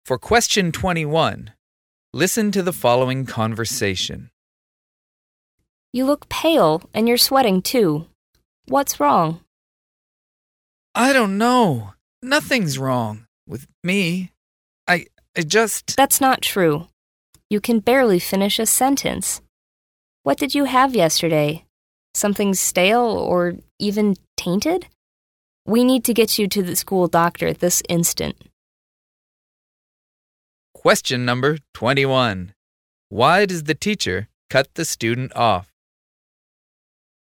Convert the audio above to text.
For question 21, listen to the following conversation. You look pale and you're sweating too. What's wrong? I don't know. Nothing's wrong with me. I just... That's not true. You can barely finish a sentence. What did you have yesterday? Something stale or even tainted? We need to get you to the school doctor this instant. Question number 21. Why does the teacher cut the student off?